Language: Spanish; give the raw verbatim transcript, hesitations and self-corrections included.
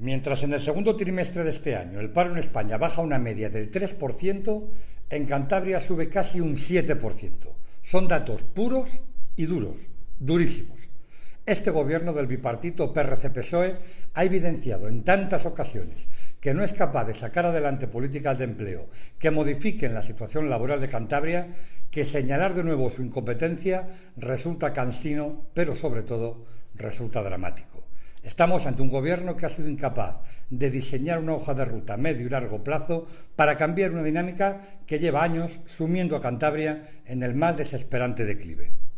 Mientras en el segundo trimestre de este año el paro en España baja una media del tres por ciento, en Cantabria sube casi un siete por ciento. Son datos puros y duros, durísimos. Este gobierno del bipartito P R C P S O E ha evidenciado en tantas ocasiones que no es capaz de sacar adelante políticas de empleo que modifiquen la situación laboral de Cantabria, que señalar de nuevo su incompetencia resulta cansino, pero sobre todo resulta dramático. Estamos ante un gobierno que ha sido incapaz de diseñar una hoja de ruta a medio y largo plazo para cambiar una dinámica que lleva años sumiendo a Cantabria en el más desesperante declive.